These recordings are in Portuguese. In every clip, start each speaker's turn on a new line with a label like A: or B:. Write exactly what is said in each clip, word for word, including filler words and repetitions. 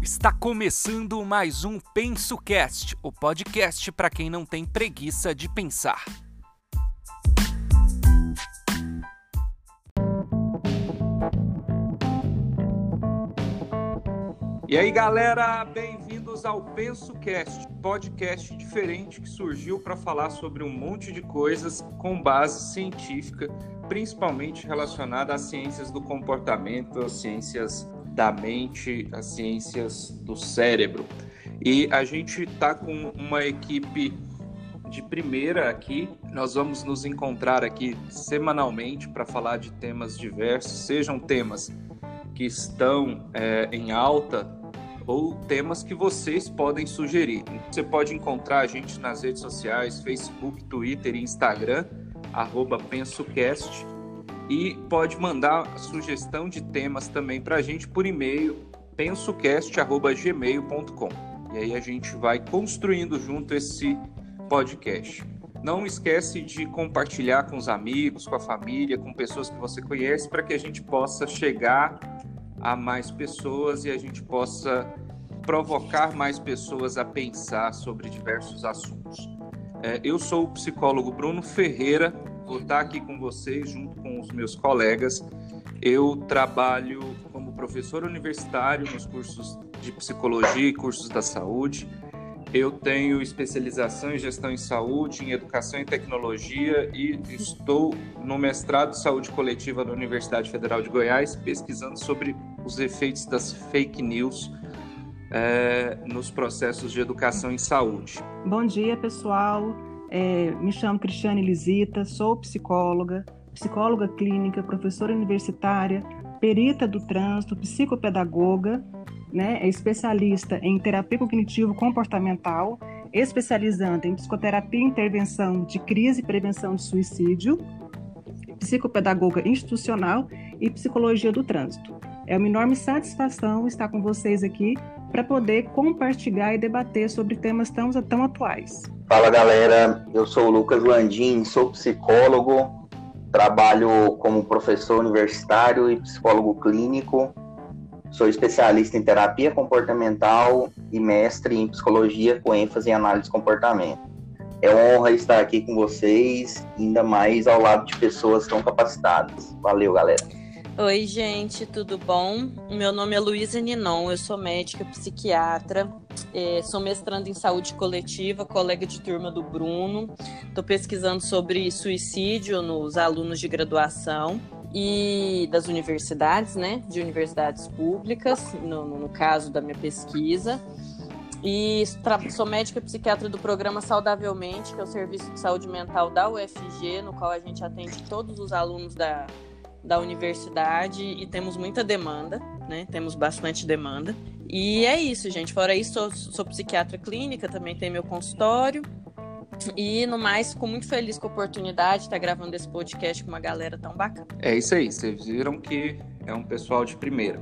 A: Está começando mais um PensoCast, o podcast para quem não tem preguiça de pensar. E aí, galera, bem-vindos ao PensoCast, podcast diferente que surgiu para falar sobre um monte de coisas com base científica, principalmente relacionada às ciências do comportamento, às ciências da mente, as ciências do cérebro. E a gente está com uma equipe de primeira aqui. Nós vamos nos encontrar aqui semanalmente para falar de temas diversos, sejam temas que estão é, em alta ou temas que vocês podem sugerir. Você pode encontrar a gente nas redes sociais, Facebook, Twitter e Instagram, arroba PensoCast. E pode mandar sugestão de temas também para a gente por e-mail, pensocast arroba gmail ponto com. E aí a gente vai construindo junto esse podcast. Não esquece de compartilhar com os amigos, com a família, com pessoas que você conhece, para que a gente possa chegar a mais pessoas e a gente possa provocar mais pessoas a pensar sobre diversos assuntos. É, eu sou o psicólogo Bruno Ferreira. Vou estar aqui com vocês, junto com os meus colegas. Eu trabalho como professor universitário nos cursos de psicologia e cursos da saúde. Eu tenho especialização em gestão em saúde, em educação e tecnologia e estou no mestrado de saúde coletiva da Universidade Federal de Goiás, pesquisando sobre os efeitos das fake news é, nos processos de educação em saúde.
B: Bom dia, pessoal. É, me chamo Cristiane Lisita, sou psicóloga, psicóloga clínica, professora universitária, perita do trânsito, psicopedagoga, né, é especialista em terapia cognitivo-comportamental, especializando em psicoterapia e intervenção de crise e prevenção de suicídio, psicopedagoga institucional e psicologia do trânsito. É uma enorme satisfação estar com vocês aqui para poder compartilhar e debater sobre temas tão, tão atuais.
C: Fala, galera, eu sou o Lucas Landim, sou psicólogo, trabalho como professor universitário e psicólogo clínico, sou especialista em terapia comportamental e mestre em psicologia com ênfase em análise de comportamento. É uma honra estar aqui com vocês, ainda mais ao lado de pessoas tão capacitadas. Valeu, galera.
D: Oi, gente, tudo bom? Meu nome é Luísa Ninon, eu sou médica psiquiatra, é, sou mestranda em saúde coletiva, colega de turma do Bruno, estou pesquisando sobre suicídio nos alunos de graduação e das universidades, né, de universidades públicas, no, no caso da minha pesquisa. E tra- sou médica psiquiatra do programa Saudavelmente, que é o Serviço de Saúde Mental da U F G, no qual a gente atende todos os alunos da da universidade e temos muita demanda, né? Temos bastante demanda. E é isso, gente. Fora isso, sou, sou psiquiatra clínica, também tenho meu consultório. E, no mais, fico muito feliz com a oportunidade de estar gravando esse podcast com uma galera tão bacana.
A: É isso aí, vocês viram que é um pessoal de primeira.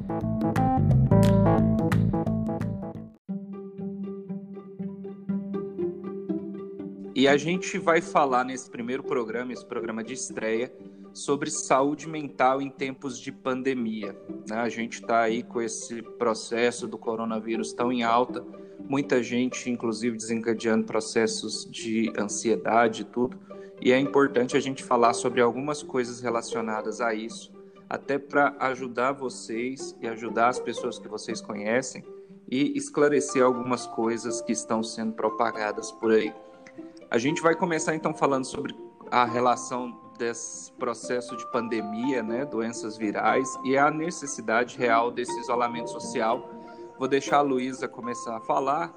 A: E a gente vai falar nesse primeiro programa, esse programa de estreia, sobre saúde mental em tempos de pandemia, né? A gente está aí com esse processo do coronavírus tão em alta, muita gente, inclusive, desencadeando processos de ansiedade e tudo, e é importante a gente falar sobre algumas coisas relacionadas a isso, até para ajudar vocês e ajudar as pessoas que vocês conhecem e esclarecer algumas coisas que estão sendo propagadas por aí. A gente vai começar, então, falando sobre a relação desse processo de pandemia, né, doenças virais, e a necessidade real desse isolamento social. Vou deixar a Luísa começar a falar.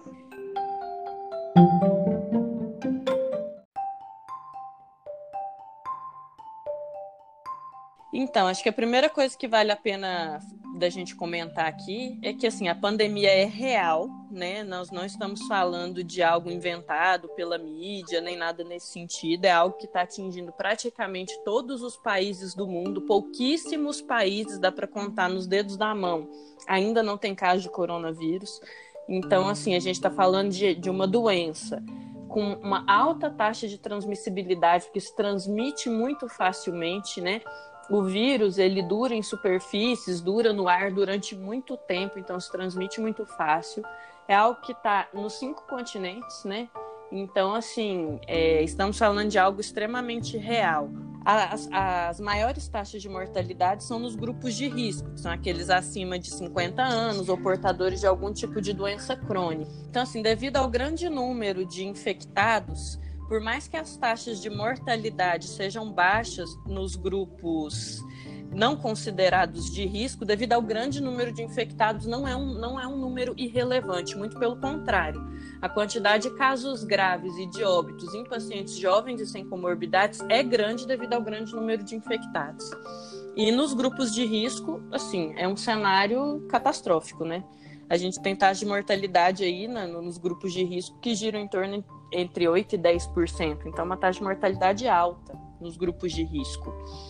D: Então, acho que a primeira coisa que vale a pena da gente comentar aqui é que, assim, a pandemia é real, né? Nós não estamos falando de algo inventado pela mídia, nem nada nesse sentido. É algo que está atingindo praticamente todos os países do mundo. Pouquíssimos países, dá para contar nos dedos da mão, ainda não tem caso de coronavírus. Então, assim, a gente está falando de, de uma doença com uma alta taxa de transmissibilidade, porque se transmite muito facilmente, né? o vírus, ele dura em superfícies, dura no ar durante muito tempo, então se transmite muito fácil. É algo que está nos cinco continentes, né? Então, assim, é, estamos falando de algo extremamente real. As, as maiores taxas de mortalidade são nos grupos de risco, que são aqueles acima de cinquenta anos ou portadores de algum tipo de doença crônica. Então, assim, devido ao grande número de infectados, por mais que as taxas de mortalidade sejam baixas nos grupos não considerados de risco, devido ao grande número de infectados, não é um, não é um número irrelevante, muito pelo contrário. A quantidade de casos graves e de óbitos em pacientes jovens e sem comorbidades é grande devido ao grande número de infectados. E nos grupos de risco, assim, é um cenário catastrófico, né? A gente tem taxa de mortalidade aí, né, nos grupos de risco que giram em torno entre oito e dez por cento. Então, uma taxa de mortalidade alta nos grupos de risco.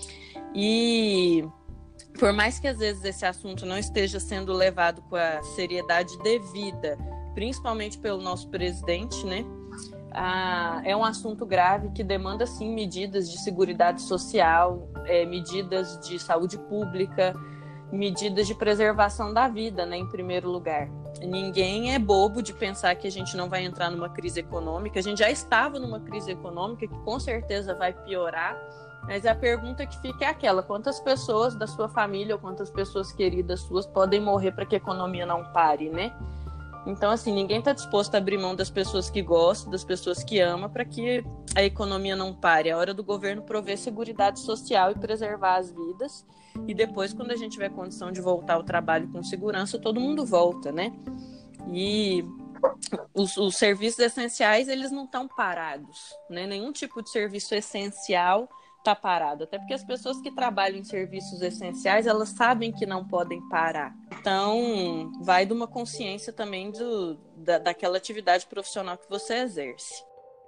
D: E por mais que às vezes esse assunto não esteja sendo levado com a seriedade devida, principalmente pelo nosso presidente, né? Ah, é um assunto grave que demanda, sim, medidas de seguridade social, é, medidas de saúde pública, medidas de preservação da vida, né, em primeiro lugar. Ninguém é bobo de pensar que a gente não vai entrar numa crise econômica. A gente já estava numa crise econômica que com certeza vai piorar, mas a pergunta que fica é aquela: quantas pessoas da sua família ou quantas pessoas queridas suas podem morrer para que a economia não pare, né? Então, assim, ninguém está disposto a abrir mão das pessoas que gostam, das pessoas que ama, para que a economia não pare. É hora do governo prover seguridade social e preservar as vidas. E depois, quando a gente tiver condição de voltar ao trabalho com segurança, todo mundo volta, né? E os, os serviços essenciais, eles não estão parados, né? Nenhum tipo de serviço essencial está parado, até porque as pessoas que trabalham em serviços essenciais, elas sabem que não podem parar. Então, vai de uma consciência também do, da, daquela atividade profissional que você exerce.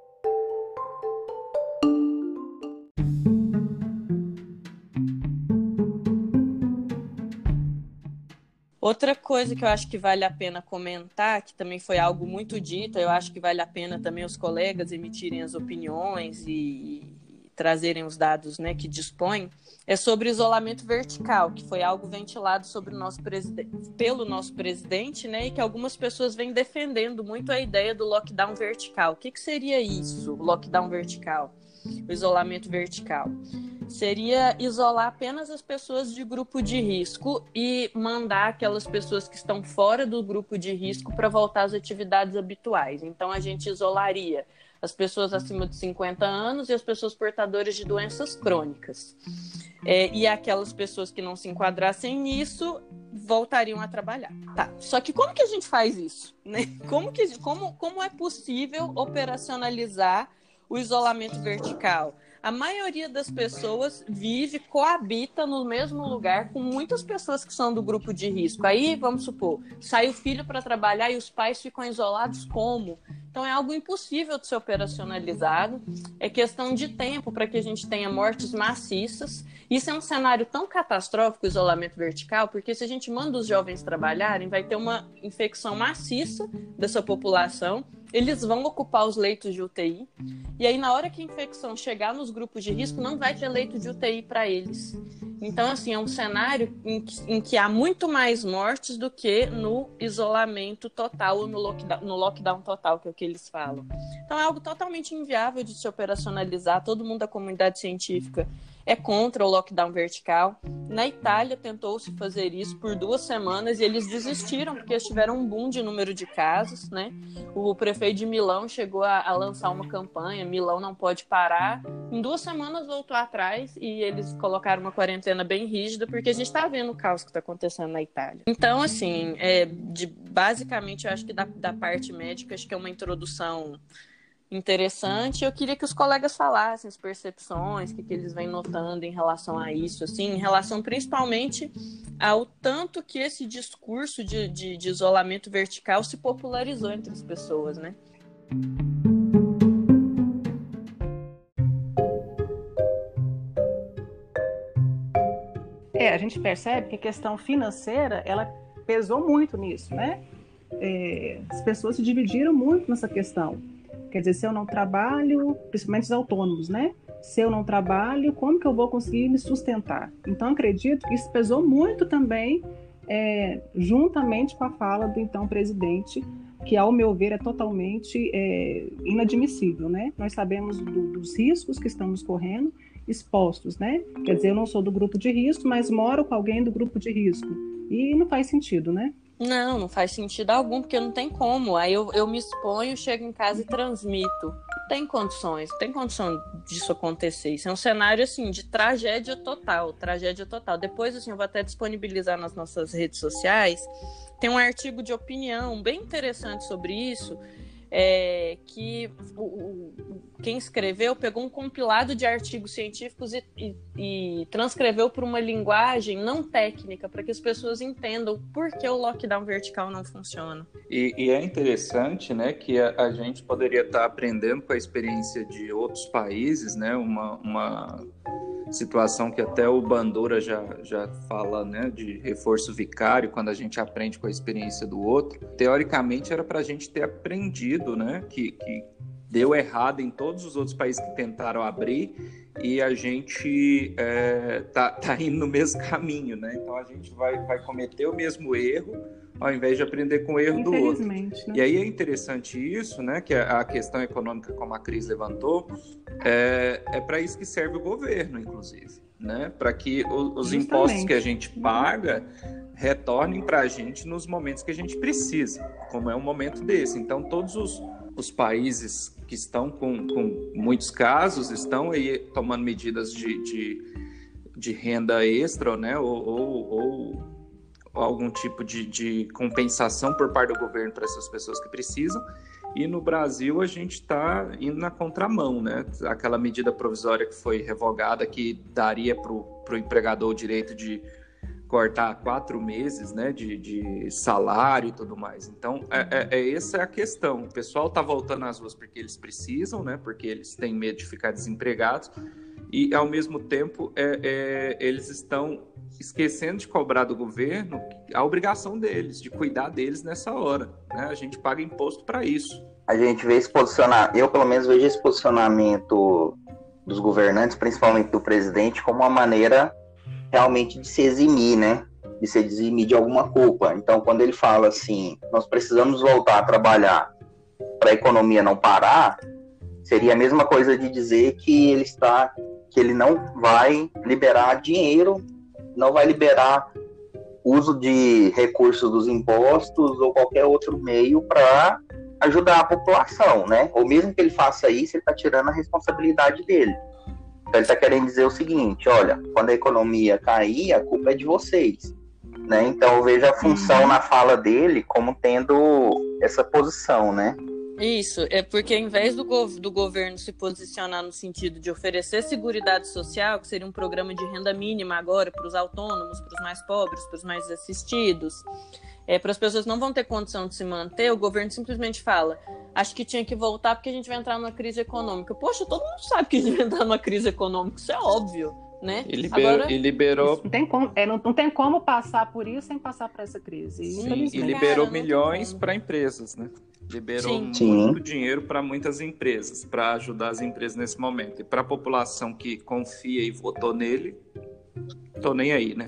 D: Outra coisa que eu acho que vale a pena comentar, que também foi algo muito dito, eu acho que vale a pena também os colegas emitirem as opiniões e trazerem os dados, né, que dispõem, é sobre isolamento vertical, que foi algo ventilado sobre o nosso presidente, pelo nosso presidente, né, e que algumas pessoas vêm defendendo muito a ideia do lockdown vertical. O que, que seria isso, o lockdown vertical? O isolamento vertical seria isolar apenas as pessoas de grupo de risco e mandar aquelas pessoas que estão fora do grupo de risco para voltar às atividades habituais. Então, a gente isolaria as pessoas acima de cinquenta anos e as pessoas portadoras de doenças crônicas. É, e aquelas pessoas que não se enquadrassem nisso voltariam a trabalhar. Tá. Só que como que a gente faz isso, né? Como, que, como, como é possível operacionalizar o isolamento vertical? A maioria das pessoas vive, coabita no mesmo lugar com muitas pessoas que são do grupo de risco. Aí, vamos supor, sai o filho para trabalhar e os pais ficam isolados como? Então, é algo impossível de ser operacionalizado. É questão de tempo para que a gente tenha mortes maciças. Isso é um cenário tão catastrófico, o isolamento vertical, porque se a gente manda os jovens trabalharem, vai ter uma infecção maciça dessa população. Eles vão ocupar os leitos de U T I. E aí, na hora que a infecção chegar nos grupos de risco, não vai ter leito de U T I para eles. Então, assim, é um cenário em que, em que há muito mais mortes do que no isolamento total ou no lockdown, no lockdown total, que é o que eles falam. Então, é algo totalmente inviável de se operacionalizar. Todo mundo da comunidade científica é contra o lockdown vertical. Na Itália, tentou-se fazer isso por duas semanas e eles desistiram, porque eles tiveram um boom de número de casos, né? O prefeito de Milão chegou a, a lançar uma campanha, Milão não pode parar. Em duas semanas voltou atrás e eles colocaram uma quarentena bem rígida, porque a gente está vendo o caos que está acontecendo na Itália. Então, assim, é, de, basicamente, eu acho que da, da parte médica, acho que é uma introdução interessante. Eu queria que os colegas falassem as percepções, o que, que eles vêm notando em relação a isso, assim, em relação principalmente ao tanto que esse discurso de, de, de isolamento vertical se popularizou entre as pessoas, né?
B: É, a gente percebe que a questão financeira, ela pesou muito nisso, né? É, as pessoas se dividiram muito nessa questão. Quer dizer, se eu não trabalho, principalmente os autônomos, né? Se eu não trabalho, como que eu vou conseguir me sustentar? Então, acredito que isso pesou muito também, é, juntamente com a fala do então presidente, que, ao meu ver, é totalmente é, inadmissível, né? Nós sabemos do, dos riscos que estamos correndo, expostos, né? Quer dizer, eu não sou do grupo de risco, mas moro com alguém do grupo de risco. E não faz sentido, né?
D: Não, não faz sentido algum, porque não tem como. Aí eu, eu me exponho, chego em casa e transmito. Não tem condições, não tem condição disso acontecer. Isso é um cenário, assim, de tragédia total, tragédia total. Depois, assim, eu vou até disponibilizar nas nossas redes sociais. Tem um artigo de opinião bem interessante sobre isso, é, que o, o, quem escreveu pegou um compilado de artigos científicos e, e, e transcreveu para uma linguagem não técnica, para que as pessoas entendam por que o lockdown vertical não funciona.
A: E, e é interessante, né, que a, a gente poderia estar aprendendo com a experiência de outros países, né, uma, uma situação que até o Bandura já, já fala, né, de reforço vicário, quando a gente aprende com a experiência do outro. Teoricamente era para a gente ter aprendido, né, que, que deu errado em todos os outros países que tentaram abrir e a gente é, tá, tá indo no mesmo caminho, né? Então a gente vai, vai cometer o mesmo erro ao invés de aprender com o erro do outro. Né? E aí é interessante isso, né? Que a questão econômica, como a Cris levantou, é, é para isso que serve o governo, inclusive, né? Para que o, os Justamente. impostos que a gente paga retornem para a gente nos momentos que a gente precisa, como é um momento desse. Então todos os, os países que estão com, com muitos casos estão aí tomando medidas de, de, de renda extra, né? ou, ou, ou algum tipo de, de compensação por parte do governo para essas pessoas que precisam. E no Brasil a gente está indo na contramão, né? Aquela medida provisória que foi revogada, que daria para o empregador o direito de cortar quatro meses, né, de, de salário e tudo mais. Então, é, é, é essa é a questão. O pessoal está voltando às ruas porque eles precisam, né, porque eles têm medo de ficar desempregados e, ao mesmo tempo, é, é, eles estão esquecendo de cobrar do governo a obrigação deles, de cuidar deles nessa hora, né? A gente paga imposto para isso.
C: A gente vê esse posicionamento, eu pelo menos vejo esse posicionamento dos governantes, principalmente do presidente, como uma maneira realmente de se eximir, né? De se eximir de alguma culpa. Então, quando ele fala assim, nós precisamos voltar a trabalhar para a economia não parar, seria a mesma coisa de dizer que ele está, que ele não vai liberar dinheiro, não vai liberar uso de recursos dos impostos ou qualquer outro meio para ajudar a população, né? Ou mesmo que ele faça isso, ele está tirando a responsabilidade dele. Então ele está querendo dizer o seguinte, olha, quando a economia cair, a culpa é de vocês, né? Então eu vejo a função uhum. na fala dele como tendo essa posição, né?
D: Isso, é porque ao invés do, gov- do governo se posicionar no sentido de oferecer seguridade social, que seria um programa de renda mínima agora para os autônomos, para os mais pobres, para os mais assistidos, é, para as pessoas que não vão ter condição de se manter, o governo simplesmente fala, acho que tinha que voltar porque a gente vai entrar numa crise econômica. Poxa, todo mundo sabe que a gente vai entrar numa crise econômica, isso é óbvio, né?
A: E liberou... Agora, e liberou...
B: Não, tem como, é, não, não tem como passar por isso sem passar por essa crise.
A: Sim, e liberou Cara, milhões para empresas, né? Liberou Sim. muito Sim. dinheiro para muitas empresas, para ajudar as empresas nesse momento. E para a população que confia e votou nele, tô nem aí, né?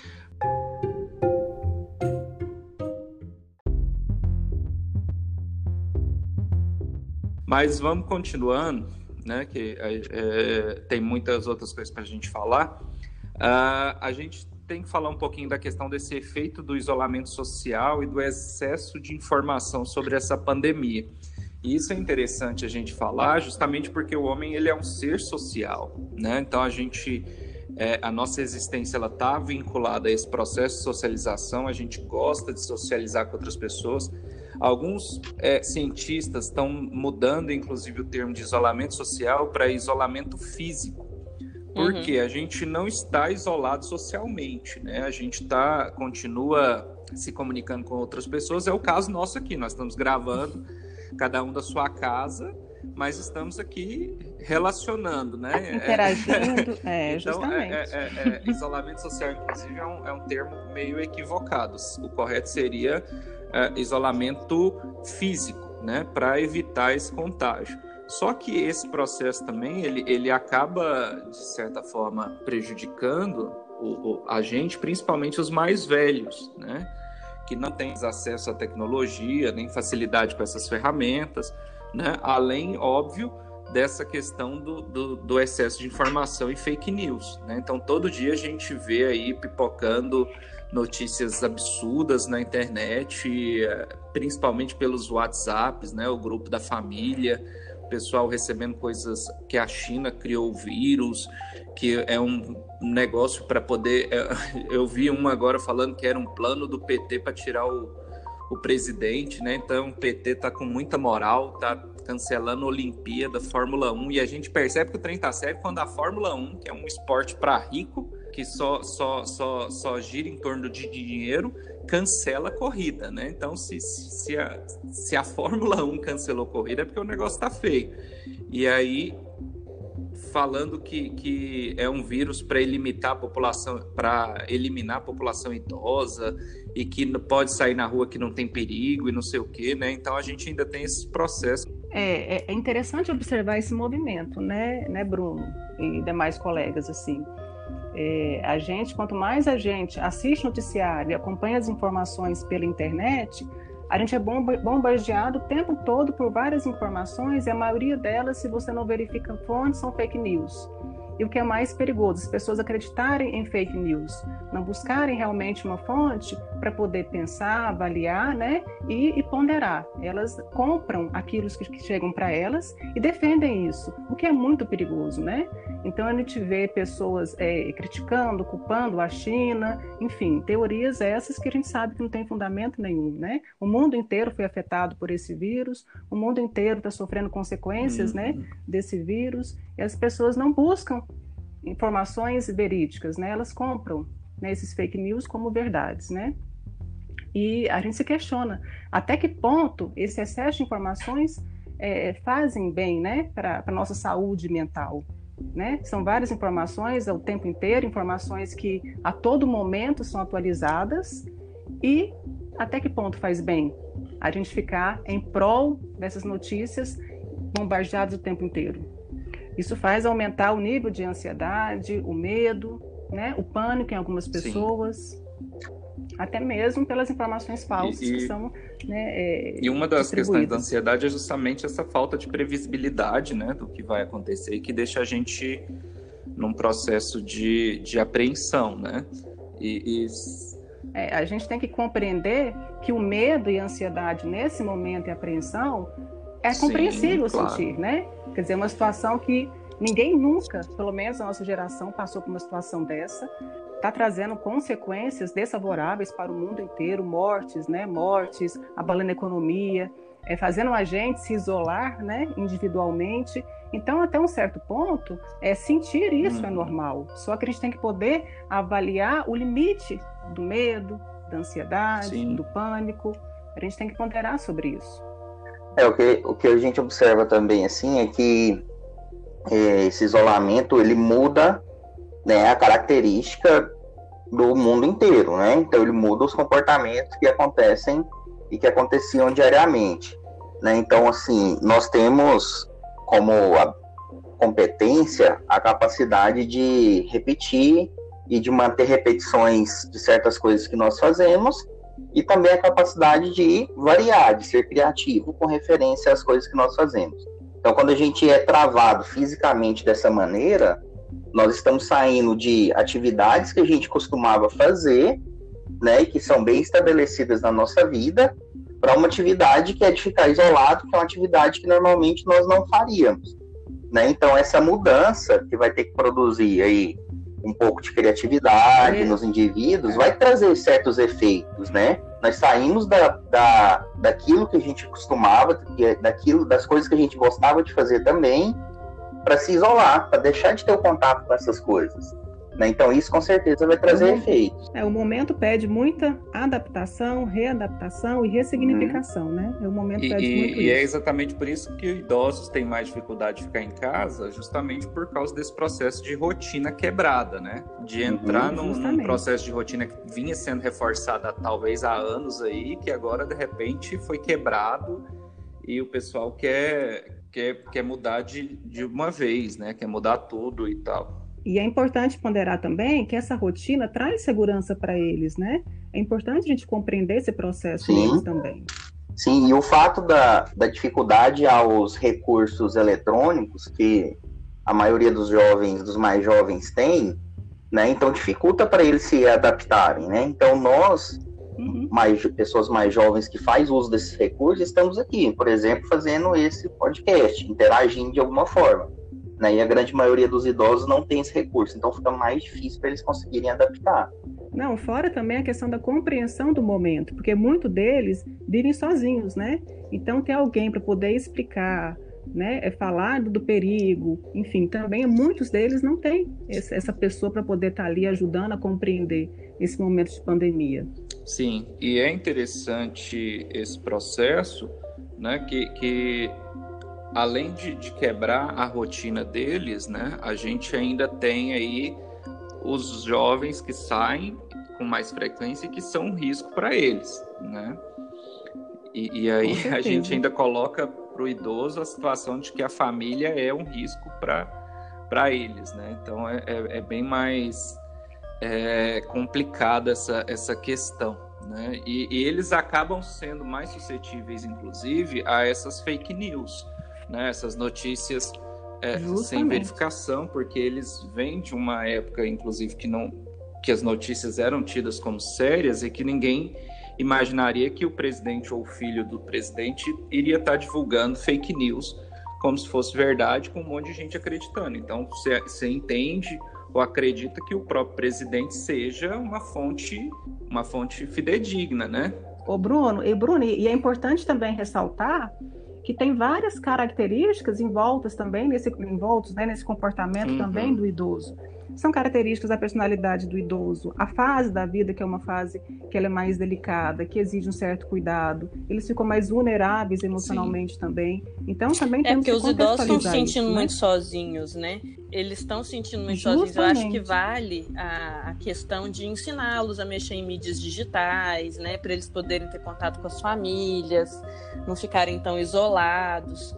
A: Mas vamos continuando, né? Que é, tem muitas outras coisas para a gente falar. Uh, a gente tem que falar um pouquinho da questão desse efeito do isolamento social e do excesso de informação sobre essa pandemia. E isso é interessante a gente falar, justamente porque o homem ele é um ser social, né? Então a gente, é, a nossa existência ela está vinculada a esse processo de socialização. A gente gosta de socializar com outras pessoas. Alguns é, cientistas estão mudando, inclusive, o termo de isolamento social para isolamento físico. Porque uhum. a gente não está isolado socialmente, né? A gente tá, continua se comunicando com outras pessoas. É o caso nosso aqui. Nós estamos gravando, cada um da sua casa, mas estamos aqui relacionando, né?
B: Interagindo, é,
A: então,
B: justamente.
A: É, é, é, isolamento social, inclusive, é um, é um termo meio equivocado. O correto seria é, isolamento físico, né? Para evitar esse contágio. Só que esse processo também, ele, ele acaba, de certa forma, prejudicando o, o, a gente, principalmente os mais velhos, né? Que não têm acesso à tecnologia, nem facilidade com essas ferramentas, né? Além, óbvio, dessa questão do, do, do excesso de informação e fake news, né? Então, todo dia a gente vê aí pipocando notícias absurdas na internet, principalmente pelos WhatsApps, né? O grupo da família, o pessoal recebendo coisas que a China criou o vírus, que é um negócio para poder... Eu vi um agora falando que era um plano do P T para tirar o, o presidente, né? Então, o P T está com muita moral, tá cancelando a Olimpíada, Fórmula um, e a gente percebe que o trem tá sério quando a Fórmula um, que é um esporte para rico, que só, só, só, só gira em torno de dinheiro, cancela a corrida, né? Então, se, se, a, se a Fórmula um cancelou a corrida, é porque o negócio tá feio. E aí, falando que, que é um vírus para eliminar a população, para eliminar a população idosa, e que não pode sair na rua que não tem perigo e não sei o quê, né? Então, a gente ainda tem esse processo.
B: É, é interessante observar esse movimento, né, né, Bruno e demais colegas, assim. É, a gente, quanto mais a gente assiste noticiário e acompanha as informações pela internet, a gente é bombardeado o tempo todo por várias informações, e a maioria delas, se você não verifica fontes, são fake news. E o que é mais perigoso, as pessoas acreditarem em fake news, não buscarem realmente uma fonte para poder pensar, avaliar, né, e, e ponderar. Elas compram aquilo que, que chegam para elas e defendem isso, o que é muito perigoso, né? Então a gente vê pessoas é, criticando, culpando a China, enfim, teorias essas que a gente sabe que não tem fundamento nenhum, né? O mundo inteiro foi afetado por esse vírus, o mundo inteiro está sofrendo consequências, uhum. né, desse vírus, e as pessoas não buscam informações verídicas, né? Elas compram, né, esses fake news como verdades, né? E a gente se questiona até que ponto esse excesso de informações é, fazem bem, né, para a nossa saúde mental, né? São várias informações ao tempo inteiro, informações que a todo momento são atualizadas, e até que ponto faz bem a gente ficar em prol dessas notícias bombardeadas o tempo inteiro? Isso faz aumentar o nível de ansiedade, o medo, né, o pânico em algumas pessoas, Sim. até mesmo pelas informações falsas e, que são, né, é,
A: E uma das questões da ansiedade é justamente essa falta de previsibilidade, né, do que vai acontecer, e que deixa a gente num processo de, de apreensão, né? E, e...
B: É, a gente tem que compreender que o medo e a ansiedade nesse momento e apreensão é compreensível Sim, claro. sentir, né? Quer dizer, uma situação que ninguém nunca, pelo menos a nossa geração, passou por uma situação dessa, está trazendo consequências desfavoráveis para o mundo inteiro, mortes, né? Mortes, abalando a economia, é, fazendo a gente se isolar, né? individualmente. Então, até um certo ponto, é, sentir isso hum. é normal. Só que a gente tem que poder avaliar o limite do medo, da ansiedade, Sim. do pânico. A gente tem que ponderar sobre isso.
C: É, o que, o que a gente observa também, assim, é que é, esse isolamento, ele muda, né, a característica do mundo inteiro, né? Então, ele muda os comportamentos que acontecem e que aconteciam diariamente, né? Então, assim, nós temos como a competência a capacidade de repetir e de manter repetições de certas coisas que nós fazemos, e também a capacidade de variar, de ser criativo com referência às coisas que nós fazemos. Então, quando a gente é travado fisicamente dessa maneira, nós estamos saindo de atividades que a gente costumava fazer, né, e que são bem estabelecidas na nossa vida, para uma atividade que é de ficar isolado, que é uma atividade que normalmente nós não faríamos, né? Então, essa mudança que vai ter que produzir aí um pouco de criatividade é. nos indivíduos, vai trazer certos efeitos, né? Nós saímos da, da, daquilo que a gente costumava, daquilo, das coisas que a gente gostava de fazer também, para se isolar, para deixar de ter o contato com essas coisas, né? Então isso com certeza vai trazer
B: é,
C: efeitos.
B: É, o momento pede muita adaptação, readaptação e ressignificação, hum. né? É o momento
A: e,
B: pede
A: e,
B: muito
A: e
B: isso.
A: é exatamente por isso que idosos têm mais dificuldade de ficar em casa, justamente por causa desse processo de rotina quebrada, né? De entrar uhum, num, num processo de rotina que vinha sendo reforçado há, talvez há anos aí, que agora de repente foi quebrado, e o pessoal quer quer, quer mudar de, de uma vez, né? Quer mudar tudo e tal.
B: E é importante ponderar também que essa rotina traz segurança para eles, né? É importante a gente compreender esse processo
C: Sim.
B: deles também.
C: Sim, e o fato da, da dificuldade aos recursos eletrônicos, que a maioria dos jovens, dos mais jovens tem, né? Então dificulta para eles se adaptarem, né? Então nós, uhum. mais, pessoas mais jovens que fazem uso desses recursos, estamos aqui, por exemplo, fazendo esse podcast, interagindo de alguma forma, né? E a grande maioria dos idosos não tem esse recurso, então fica mais difícil para eles conseguirem adaptar.
B: Não, fora também a questão da compreensão do momento, porque muitos deles vivem sozinhos, né? Então ter alguém para poder explicar, né, é falar do perigo, enfim, também muitos deles não têm essa pessoa para poder estar ali ajudando a compreender esse momento de pandemia.
A: Sim, e é interessante esse processo, né, que, que além de, de quebrar a rotina deles, né, a gente ainda tem aí os jovens que saem com mais frequência e que são um risco para eles, né? E, e aí a gente ainda coloca para o idoso a situação de que a família é um risco para eles, né? Então é, é, é bem mais é, complicada essa, essa questão, né? E, e eles acabam sendo mais suscetíveis, inclusive, a essas fake news, né? Essas notícias é, sem verificação, porque eles vêm de uma época, inclusive, que, não, que as notícias eram tidas como sérias e que ninguém imaginaria que o presidente ou o filho do presidente iria estar divulgando fake news como se fosse verdade, com um monte de gente acreditando. Então, você, você entende ou acredita que o próprio presidente seja uma fonte, uma fonte fidedigna, né?
B: Ô Bruno, e Bruno, e é importante também ressaltar que tem várias características envoltas também nesse, envoltos, né, nesse comportamento uhum. também do idoso. São características da personalidade do idoso, a fase da vida, que é uma fase que ela é mais delicada, que exige um certo cuidado, eles ficam mais vulneráveis emocionalmente Sim. também. Então também
D: é
B: temos que contextualizar
D: os idosos estão se sentindo
B: isso,
D: muito
B: né?
D: sozinhos, né? Eles estão se sentindo muito
B: Justamente.
D: sozinhos. Eu acho que vale a, a questão de ensiná-los a mexer em mídias digitais, né? Para eles poderem ter contato com as famílias, não ficarem tão isolados.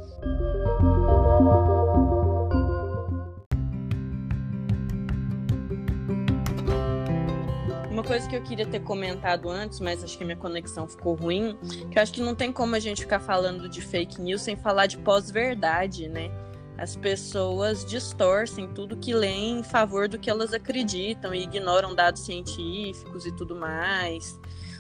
D: Uma coisa que eu queria ter comentado antes, mas acho que minha conexão ficou ruim, que eu acho que não tem como a gente ficar falando de fake news sem falar de pós-verdade, né? As pessoas distorcem tudo que leem em favor do que elas acreditam e ignoram dados científicos e tudo mais.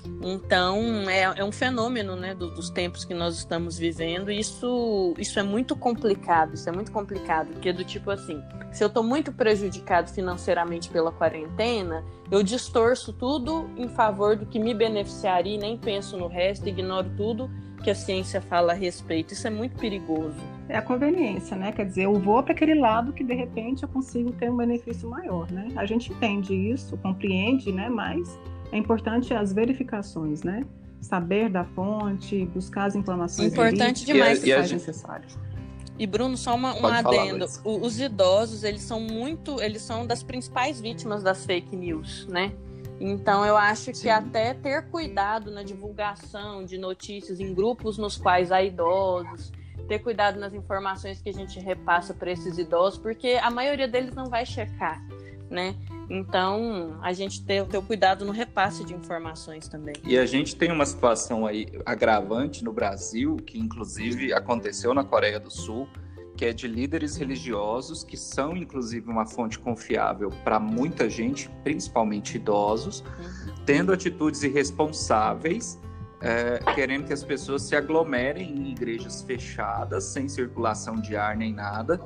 D: Então, é, é um fenômeno, né, do, dos tempos que nós estamos vivendo, e isso, isso é muito complicado, isso é muito complicado, porque do tipo assim, se eu estou muito prejudicado financeiramente pela quarentena, eu distorço tudo em favor do que me beneficiaria e nem penso no resto, ignoro tudo que a ciência fala a respeito. Isso é muito perigoso.
B: É a conveniência, né? Quer dizer, eu vou para aquele lado que de repente eu consigo ter um benefício maior, né? A gente entende isso, compreende, né? Mas é importante as verificações, né? Saber da fonte, buscar as informações
D: importante demais
B: que sejam necessárias.
D: E Bruno, só uma, um adendo. Falar, os idosos, eles são muito, eles são das principais vítimas das fake news, né? Então eu acho que Sim. até ter cuidado na divulgação de notícias em grupos nos quais há idosos, ter cuidado nas informações que a gente repassa para esses idosos, porque a maioria deles não vai checar, né? Então, a gente ter, ter o cuidado no repasse de informações também.
A: E a gente tem uma situação aí agravante no Brasil, que inclusive aconteceu na Coreia do Sul, que é de líderes religiosos, que são inclusive uma fonte confiável para muita gente, principalmente idosos, uhum. tendo atitudes irresponsáveis, é, querendo que as pessoas se aglomerem em igrejas fechadas, sem circulação de ar nem nada,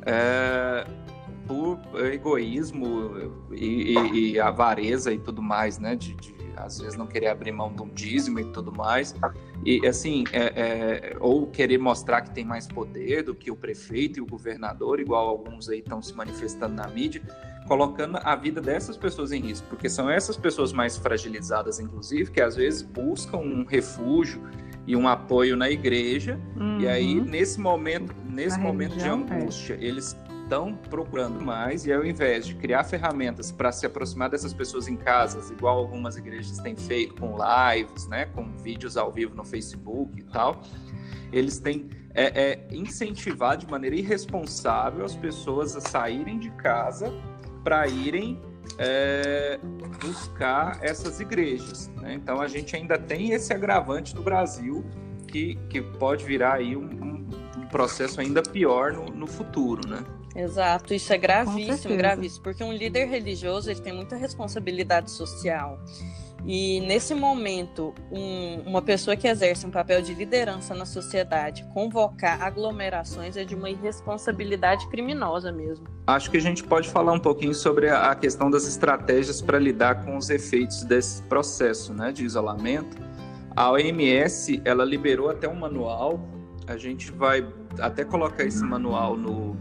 A: é, por egoísmo e, e, e avareza e tudo mais, né? De, de, às vezes não querer abrir mão de um dízimo e tudo mais. E assim, é, é, ou querer mostrar que tem mais poder do que o prefeito e o governador, igual alguns aí estão se manifestando na mídia, colocando a vida dessas pessoas em risco, porque são essas pessoas mais fragilizadas, inclusive, que às vezes buscam um refúgio e um apoio na igreja, uhum. e aí nesse momento, nesse na momento religião, de angústia, é. eles estão procurando mais, e ao invés de criar ferramentas para se aproximar dessas pessoas em casas, igual algumas igrejas têm feito com lives, né, com vídeos ao vivo no Facebook e tal, eles têm é, é, incentivado de maneira irresponsável as pessoas a saírem de casa para irem é, buscar essas igrejas, né? Então a gente ainda tem esse agravante no Brasil que, que pode virar aí um, um, um processo ainda pior no, no futuro, né?
D: Exato, isso é gravíssimo, gravíssimo, porque um líder religioso ele tem muita responsabilidade social. E nesse momento, um, uma pessoa que exerce um papel de liderança na sociedade, convocar aglomerações é de uma irresponsabilidade criminosa mesmo.
A: Acho que a gente pode falar um pouquinho sobre a questão das estratégias para lidar com os efeitos desse processo, né, de isolamento. A O M S, ela liberou até um manual, a gente vai até colocar esse manual no,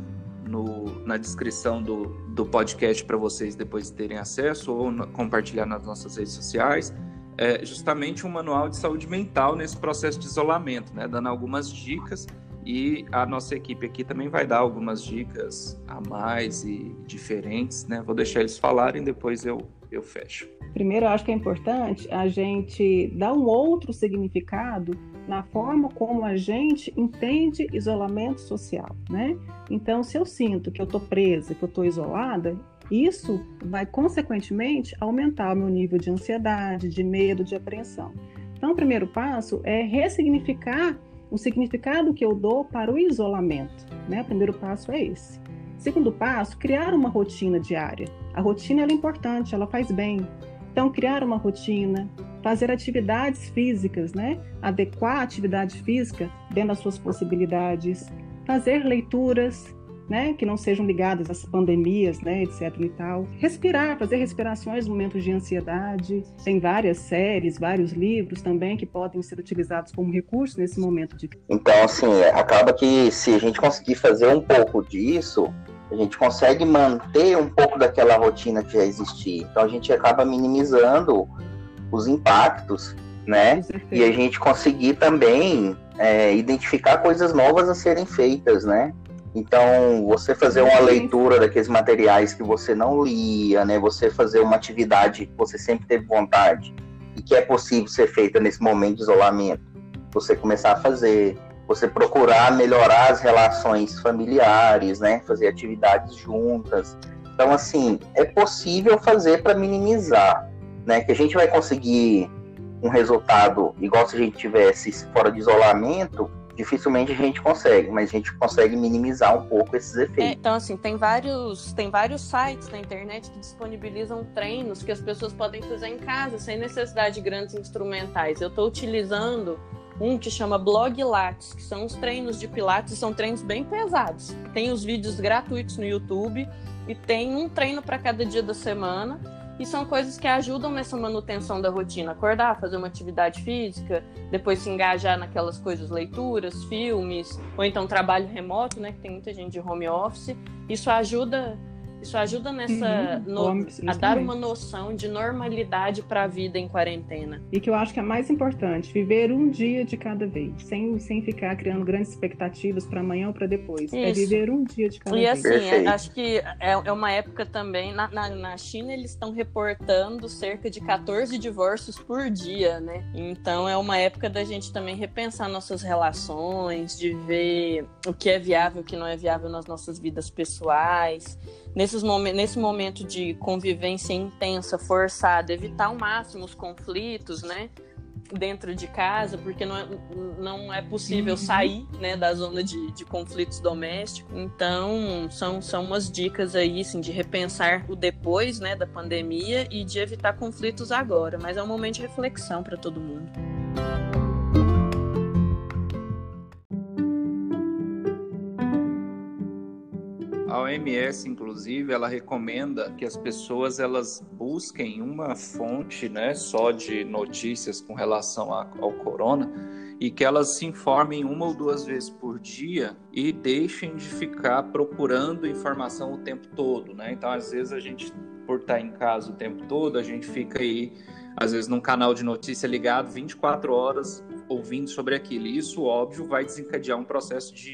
A: no, na descrição do, do podcast para vocês depois terem acesso ou no, compartilhar nas nossas redes sociais, é justamente um manual de saúde mental nesse processo de isolamento, né, dando algumas dicas, e a nossa equipe aqui também vai dar algumas dicas a mais e diferentes, né, vou deixar eles falarem, depois eu, eu fecho.
B: Primeiro, eu acho que é importante a gente dar um outro significado na forma como a gente entende isolamento social, né? Então, se eu sinto que eu estou presa, que eu estou isolada, isso vai, consequentemente, aumentar o meu nível de ansiedade, de medo, de apreensão. Então, o primeiro passo é ressignificar o significado que eu dou para o isolamento, né? O primeiro passo é esse. Segundo passo, criar uma rotina diária. A rotina ela é importante, ela faz bem. Então, criar uma rotina, fazer atividades físicas, né? Adequar a atividade física dentro das suas possibilidades, fazer leituras, né? Que não sejam ligadas às pandemias, né? Etc e tal. Respirar, fazer respirações no momento de ansiedade. Tem várias séries, vários livros também que podem ser utilizados como recurso nesse momento de...
C: Então, assim, acaba que se a gente conseguir fazer um pouco disso, a gente consegue manter um pouco daquela rotina que já existia. Então a gente acaba minimizando os impactos, né? E a gente conseguir também é, identificar coisas novas a serem feitas, né? Então, você fazer uma leitura daqueles materiais que você não lia, né? Você fazer uma atividade que você sempre teve vontade e que é possível ser feita nesse momento de isolamento. Você começar a fazer... Você procurar melhorar as relações familiares, né? Fazer atividades juntas. Então, assim, é possível fazer para minimizar, né? Que a gente vai conseguir um resultado igual se a gente tivesse fora de isolamento, dificilmente a gente consegue, mas a gente consegue minimizar um pouco esses efeitos.
D: É, então, assim, tem vários, tem vários sites na internet que disponibilizam treinos que as pessoas podem fazer em casa, sem necessidade de grandes instrumentais. Eu estou utilizando um que chama Blog Lattes, que são os treinos de Pilates, são treinos bem pesados. Tem os vídeos gratuitos no YouTube e tem um treino para cada dia da semana. E são coisas que ajudam nessa manutenção da rotina. Acordar, fazer uma atividade física, depois se engajar naquelas coisas, leituras, filmes, ou então trabalho remoto, né, que tem muita gente de home office. Isso ajuda... Isso ajuda nessa
B: uhum,
D: no, a dar uma noção de normalidade para a vida em quarentena.
B: E que eu acho que é mais importante, viver um dia de cada vez, sem, sem ficar criando grandes expectativas para amanhã ou para depois. Isso. É viver um dia de cada
D: e
B: vez.
D: E assim, é, acho que é, é uma época também, na, na, na China eles estão reportando cerca de catorze divórcios por dia, né? Então é uma época da gente também repensar nossas relações, de ver o que é viável e o que não é viável nas nossas vidas pessoais. Nesses momen- nesse momento de convivência intensa, forçada, evitar ao máximo os conflitos, né, dentro de casa, porque não é, não é possível sair, né, da zona de, de conflitos domésticos. Então, são, são umas dicas aí, assim, de repensar o depois, né, da pandemia e de evitar conflitos agora. Mas é um momento de reflexão para todo mundo.
A: A O M S, inclusive, ela recomenda que as pessoas elas busquem uma fonte, né, só de notícias com relação a, ao corona e que elas se informem uma ou duas vezes por dia e deixem de ficar procurando informação o tempo todo, né? Então, às vezes, a gente, por estar em casa o tempo todo, a gente fica aí, às vezes, num canal de notícia ligado vinte e quatro horas ouvindo sobre aquilo. E isso, óbvio, vai desencadear um processo de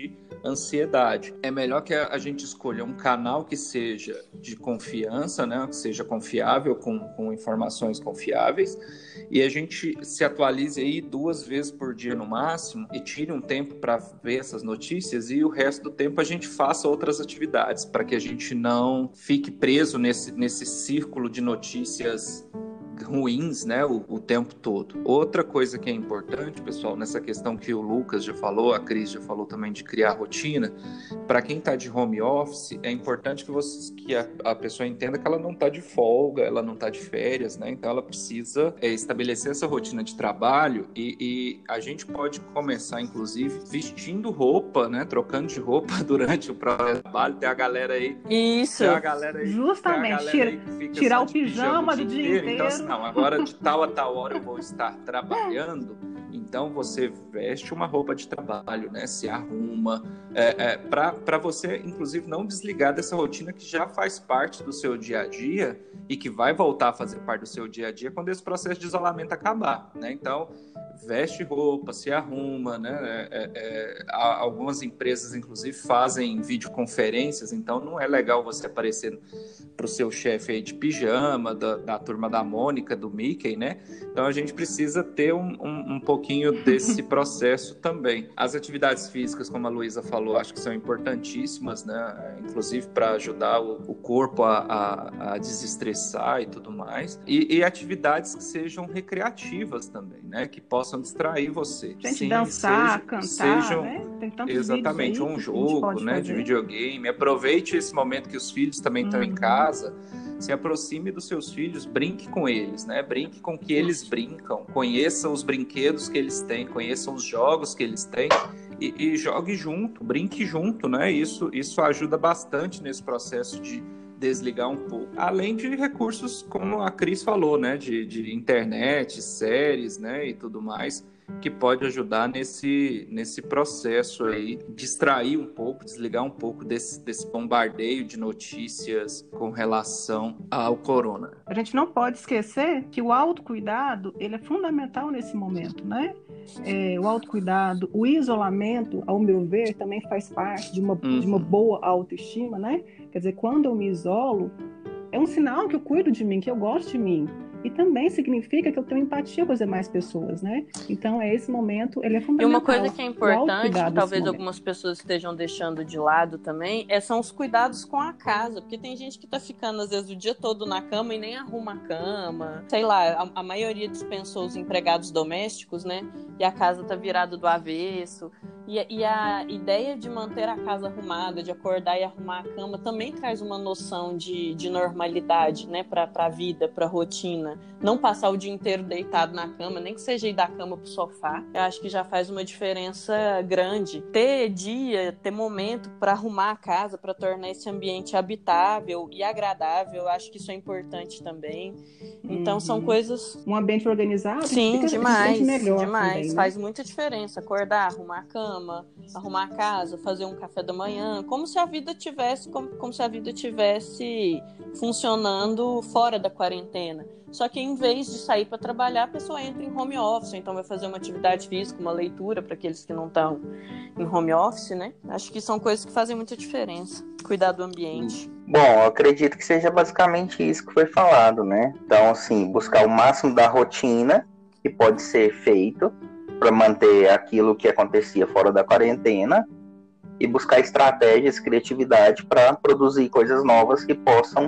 A: ansiedade. É melhor que a gente escolha um canal que seja de confiança, né? Que seja confiável, com, com informações confiáveis, e a gente se atualize aí duas vezes por dia no máximo e tire um tempo para ver essas notícias, e o resto do tempo a gente faça outras atividades, para que a gente não fique preso nesse, nesse círculo de notícias ruins, né, o, o tempo todo. Outra coisa que é importante, pessoal, nessa questão que o Lucas já falou, a Cris já falou também, de criar rotina, para quem está de home office, é importante que, você, que a, a pessoa entenda que ela não está de folga, ela não está de férias, né, então ela precisa é, estabelecer essa rotina de trabalho, e, e a gente pode começar, inclusive, vestindo roupa, né, trocando de roupa durante o trabalho. Tem a galera aí...
D: Isso!
A: Tem a galera aí,
B: Justamente, tira,
A: aí
B: tirar o pijama, pijama do dia inteiro.
A: Então, assim, não, agora de tal a tal hora eu vou estar trabalhando, então você veste uma roupa de trabalho, né? Se arruma, é, é, para você, inclusive, não desligar dessa rotina que já faz parte do seu dia a dia e que vai voltar a fazer parte do seu dia a dia quando esse processo de isolamento acabar, né? Então, veste roupa, se arruma, né? É, é, algumas empresas, inclusive, fazem videoconferências, então não é legal você aparecer para o seu chefe aí de pijama, da, da turma da Mônica, do Mickey, né? Então a gente precisa ter um, um, um pouquinho desse processo também. As atividades físicas, como a Luísa falou, acho que são importantíssimas, né? Inclusive para ajudar o, o corpo a, a, a desestressar e tudo mais. E, e atividades que sejam recreativas também, né? Que possam distrair você.
B: Gente,
A: Sim,
B: dançar,
A: seja,
B: cantar,
A: sejam,
B: né? Tem tantos
A: exatamente, um jogo, né, de videogame. Aproveite esse momento que os filhos também estão uhum. em casa. Se aproxime dos seus filhos, brinque com eles, né? Brinque com o que eles brincam, conheça os brinquedos que eles têm, conheça os jogos que eles têm e, e jogue junto, brinque junto, né? Isso, isso ajuda bastante nesse processo de desligar um pouco. Além de recursos, como a Cris falou, né? De, de internet, séries, né? E tudo mais, que pode ajudar nesse, nesse processo aí, distrair um pouco, desligar um pouco desse, desse bombardeio de notícias com relação ao corona.
B: A gente não pode esquecer que o autocuidado, ele é fundamental nesse momento, né? É, o autocuidado, o isolamento, ao meu ver, também faz parte de uma, uhum. de uma boa autoestima, né? Quer dizer, quando eu me isolo, é um sinal que eu cuido de mim, que eu gosto de mim. E também significa que eu tenho empatia com as demais pessoas, né? Então, é esse momento, ele é fundamental.
D: E uma coisa que é importante, que talvez algumas pessoas estejam deixando de lado também, é, são os cuidados com a casa. Porque tem gente que tá ficando, às vezes, o dia todo na cama e nem arruma a cama. Sei lá, a, a maioria dispensou os empregados domésticos, né? E a casa tá virada do avesso. E, e a ideia de manter a casa arrumada, de acordar e arrumar a cama, também traz uma noção de, de normalidade, né? Pra, pra vida, pra rotina. Não passar o dia inteiro deitado na cama, nem que seja ir da cama pro sofá, eu acho que já faz uma diferença grande. Ter dia, ter momento para arrumar a casa, para tornar esse ambiente habitável e agradável, eu acho que isso é importante também. Então, uhum. são coisas...
B: Um ambiente organizado?
D: Sim,
B: fica
D: demais,
B: melhor
D: demais.
B: Também, né?
D: Faz muita diferença. Acordar, arrumar a cama, arrumar a casa, fazer um café da manhã, como se a vida tivesse, como, como se a vida tivesse funcionando fora da quarentena. Só que em vez de sair para trabalhar, a pessoa entra em home office, então vai fazer uma atividade física, uma leitura para aqueles que não estão em home office, né? Acho que são coisas que fazem muita diferença. Cuidar do ambiente.
C: Bom, eu acredito que seja basicamente isso que foi falado, né? Então, assim, buscar o máximo da rotina que pode ser feito para manter aquilo que acontecia fora da quarentena e buscar estratégias, criatividade para produzir coisas novas que possam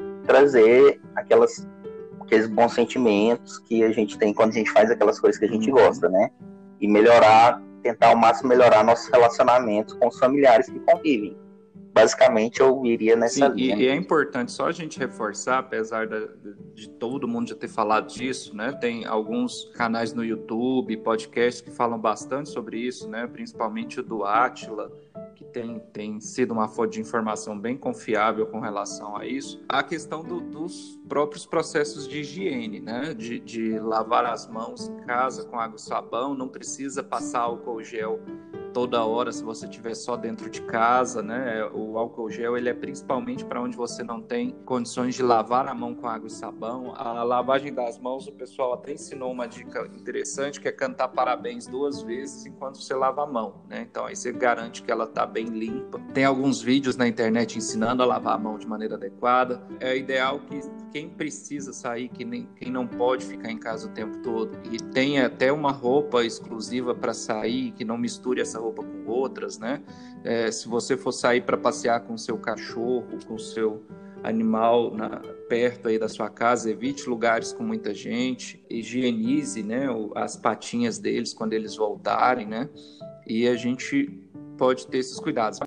C: trazer aquelas aqueles bons sentimentos que a gente tem quando a gente faz aquelas coisas que a gente gosta, né? E melhorar, tentar ao máximo melhorar nossos relacionamentos com os familiares que convivem. Basicamente, eu iria nessa
A: Sim,
C: linha.
A: E é importante só a gente reforçar, apesar de, de todo mundo já ter falado disso, né? Tem alguns canais no YouTube, podcasts que falam bastante sobre isso, né? Principalmente o do Átila, que tem, tem sido uma fonte de informação bem confiável com relação a isso. A questão do, dos próprios processos de higiene, né? De, de lavar as mãos em casa com água e sabão, não precisa passar álcool gel toda hora se você estiver só dentro de casa, né? O álcool gel, ele é principalmente para onde você não tem condições de lavar a mão com água e sabão. A lavagem das mãos, o pessoal até ensinou uma dica interessante, que é cantar parabéns duas vezes enquanto você lava a mão, né? Então aí você garante que ela está bem limpa. Tem alguns vídeos na internet ensinando a lavar a mão de maneira adequada. É ideal que quem precisa sair, que nem, quem não pode ficar em casa o tempo todo, e tenha até uma roupa exclusiva para sair, que não misture essa roupa com outras, né? É, se você for sair para passear com o seu cachorro, com o seu animal na, perto aí da sua casa, evite lugares com muita gente, higienize, né, as patinhas deles quando eles voltarem, né? E a gente pode ter esses cuidados.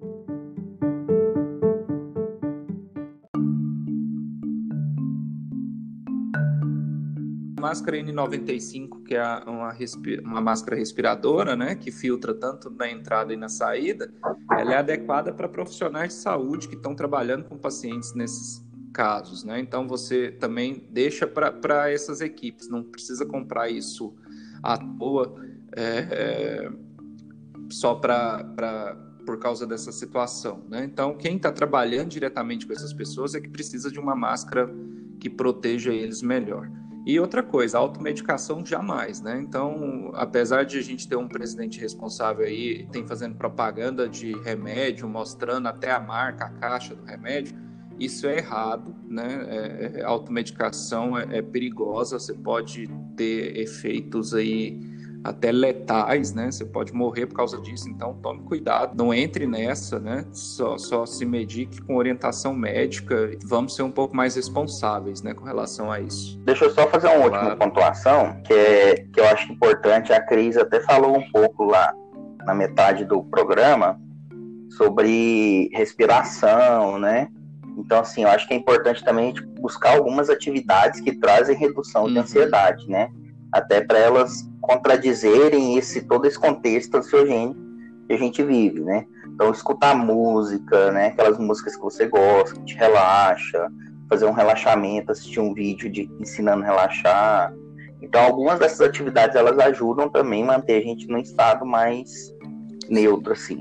A: Máscara N noventa e cinco, que é uma, respi- uma máscara respiradora, né, que filtra tanto na entrada e na saída, ela é adequada para profissionais de saúde que estão trabalhando com pacientes nesses casos, né? Então você também deixa para essas equipes, não precisa comprar isso à toa, é, é, só para por causa dessa situação, né? Então quem está trabalhando diretamente com essas pessoas é que precisa de uma máscara que proteja eles melhor. E outra coisa, automedicação jamais, né? Então, apesar de a gente ter um presidente responsável aí, tem fazendo propaganda de remédio, mostrando até a marca, a caixa do remédio, isso é errado, né? É, é, automedicação é, é perigosa, você pode ter efeitos aí até letais, né? Você pode morrer por causa disso, então tome cuidado, não entre nessa, né? Só, só se medique com orientação médica, vamos ser um pouco mais responsáveis, né, com relação a isso.
C: Deixa eu só fazer uma
A: Claro.
C: última pontuação, que, é, que eu acho importante, a Cris até falou um pouco lá na metade do programa, sobre respiração, né? Então, assim, eu acho que é importante também a gente buscar algumas atividades que trazem redução uhum. de ansiedade, né? Até para elas contradizerem esse, todo esse contexto ansiogênico que a gente vive, né? Então, escutar música, né? Aquelas músicas que você gosta, que te relaxa, fazer um relaxamento, assistir um vídeo de ensinando a relaxar. Então, algumas dessas atividades, elas ajudam também a manter a gente num estado mais neutro, assim.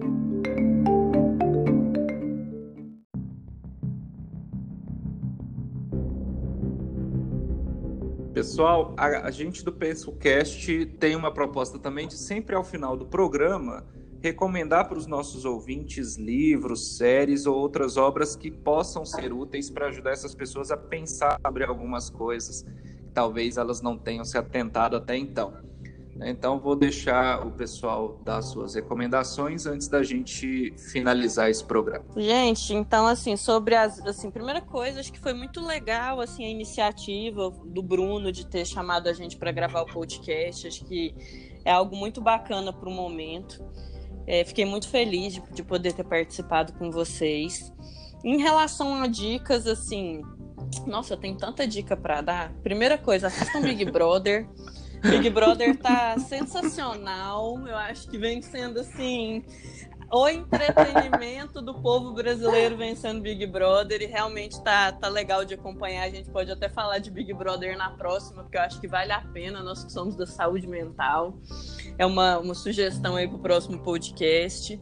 A: Pessoal, a, a gente do PensoCast tem uma proposta também de sempre ao final do programa recomendar para os nossos ouvintes livros, séries ou outras obras que possam ser úteis para ajudar essas pessoas a pensar sobre algumas coisas que talvez elas não tenham se atentado até então. Então, vou deixar o pessoal dar suas recomendações antes da gente finalizar esse programa.
D: Gente, então, assim, sobre as... Assim, primeira coisa, acho que foi muito legal, assim, a iniciativa do Bruno de ter chamado a gente para gravar o podcast. Acho que é algo muito bacana para o momento. É, fiquei muito feliz de, de poder ter participado com vocês. Em relação a dicas, assim... Nossa, eu tenho tanta dica para dar. Primeira coisa, assistam Big Brother. Big Brother tá sensacional, eu acho que vem sendo assim, o entretenimento do povo brasileiro vencendo Big Brother, e realmente tá, tá legal de acompanhar. A gente pode até falar de Big Brother na próxima, porque eu acho que vale a pena, nós que somos da saúde mental. É uma, uma sugestão aí pro próximo podcast.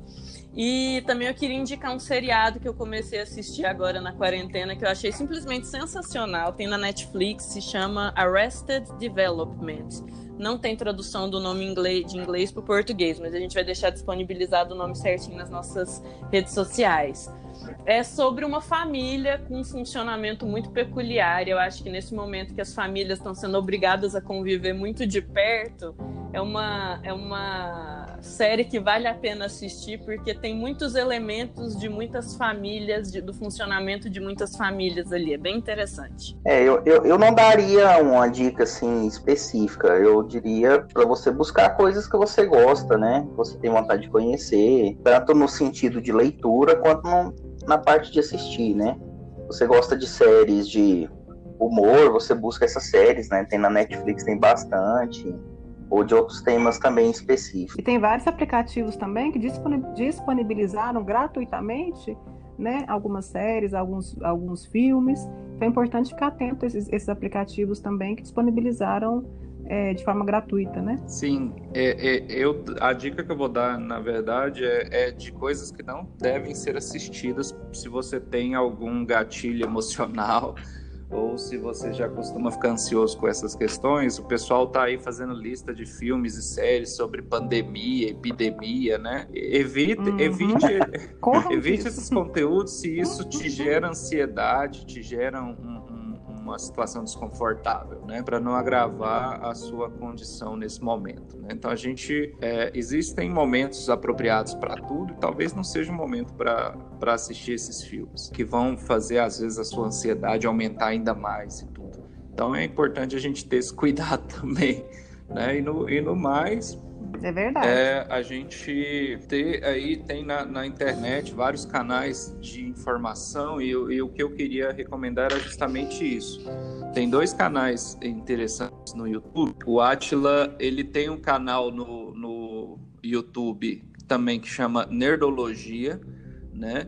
D: E também eu queria indicar um seriado que eu comecei a assistir agora na quarentena, que eu achei simplesmente sensacional. Tem na Netflix, se chama Arrested Development. Não tem tradução do nome inglês, de inglês para o português, mas a gente vai deixar disponibilizado o nome certinho nas nossas redes sociais. É sobre uma família com um funcionamento muito peculiar. Eu acho que nesse momento que as famílias estão sendo obrigadas a conviver muito de perto, é uma, é uma série que vale a pena assistir, porque tem muitos elementos de muitas famílias, de, do funcionamento de muitas famílias ali. É bem interessante.
C: É, eu, eu, eu não daria uma dica assim específica. Eu diria para você buscar coisas que você gosta, né? Que você tem vontade de conhecer, tanto no sentido de leitura quanto no, na parte de assistir, né? Você gosta de séries de humor, você busca essas séries, né? Tem na Netflix, tem bastante. Ou de outros temas também específicos.
B: E tem vários aplicativos também que disponibilizaram gratuitamente, né, algumas séries, alguns, alguns filmes. Então é importante ficar atento a esses, esses aplicativos também que disponibilizaram é, de forma gratuita, né?
A: Sim, é, é, eu, a dica que eu vou dar, na verdade, é, é de coisas que não devem ser assistidas se você tem algum gatilho emocional ou se você já costuma ficar ansioso com essas questões. O pessoal tá aí fazendo lista de filmes e séries sobre pandemia, epidemia, né? Evite,
B: Uhum.
A: evite,
B: Corram
A: evite
B: disso.
A: esses conteúdos se isso te gera ansiedade, te gera um, um, uma situação desconfortável, né? Para não agravar a sua condição nesse momento, né? Então a gente, é, existem momentos apropriados para tudo e talvez não seja um momento para para assistir esses filmes, que vão fazer às vezes a sua ansiedade aumentar ainda mais e tudo. Então é importante a gente ter esse cuidado também, né? E no, e no mais,
B: É verdade.
A: é, a gente ter aí, tem na, na internet vários canais de informação e, e o que eu queria recomendar era justamente isso. Tem dois canais interessantes no YouTube. O Átila, ele tem um canal no, no YouTube também que chama Nerdologia, né?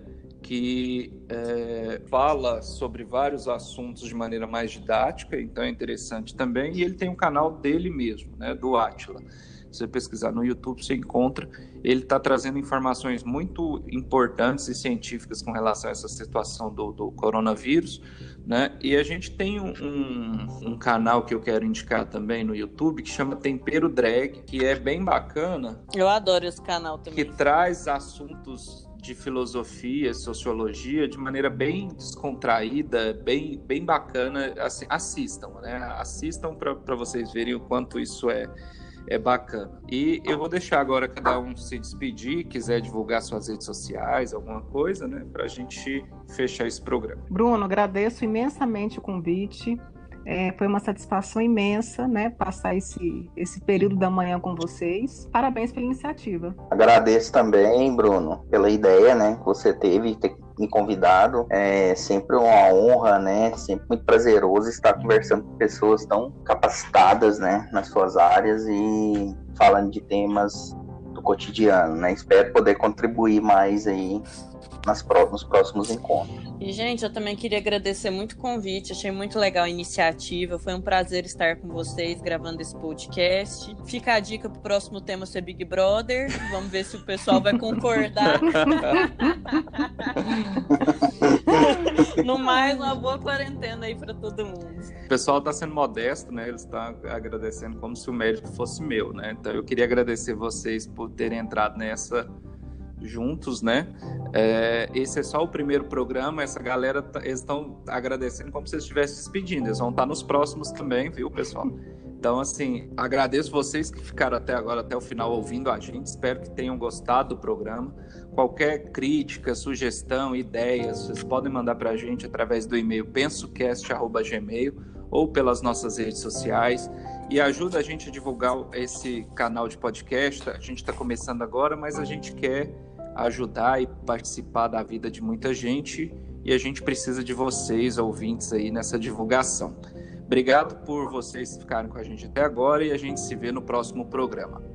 A: Que é, fala sobre vários assuntos de maneira mais didática, então é interessante também. E ele tem um canal dele mesmo, né? Do Átila. Se você pesquisar no YouTube, você encontra. Ele está trazendo informações muito importantes e científicas com relação a essa situação do, do coronavírus, né? E a gente tem um, um, um canal que eu quero indicar também no YouTube, que chama Tempero Drag, que é bem bacana.
D: Eu adoro esse canal também.
A: Que traz assuntos de filosofia, sociologia, de maneira bem descontraída, bem, bem bacana. Assim, assistam, né? Assistam para vocês verem o quanto isso é É bacana. E eu vou deixar agora cada um se despedir, quiser divulgar suas redes sociais, alguma coisa, né? Para a gente fechar esse programa.
B: Bruno, agradeço imensamente o convite. É, foi uma satisfação imensa, né? Passar esse, esse período da manhã com vocês. Parabéns pela iniciativa.
C: Agradeço também, Bruno, pela ideia, né, que você teve de ter me convidado. É sempre uma honra, né? Sempre muito prazeroso estar conversando com pessoas tão capacitadas, né, nas suas áreas e falando de temas do cotidiano, né? Espero poder contribuir mais aí nas pró- nos próximos encontros.
D: E, gente, eu também queria agradecer muito o convite, achei muito legal a iniciativa, foi um prazer estar com vocês gravando esse podcast. Fica a dica pro próximo tema ser Big Brother, vamos ver se o pessoal vai concordar. No mais, uma boa quarentena aí para todo mundo.
A: O pessoal está sendo modesto, né? Eles estão agradecendo como se o mérito fosse meu, né? Então eu queria agradecer vocês por terem entrado nessa juntos, né? É, esse é só o primeiro programa, essa galera, tá, eles estão agradecendo como se eles estivessem despedindo, eles vão estar nos próximos também, viu, pessoal? Então, assim, agradeço vocês que ficaram até agora, até o final, ouvindo a gente, espero que tenham gostado do programa. Qualquer crítica, sugestão, ideias, vocês podem mandar para a gente através do e-mail pensocast arroba gmail ou pelas nossas redes sociais. E ajuda a gente a divulgar esse canal de podcast. A gente está começando agora, mas a gente quer ajudar e participar da vida de muita gente e a gente precisa de vocês, ouvintes, aí nessa divulgação. Obrigado por vocês ficarem com a gente até agora e a gente se vê no próximo programa.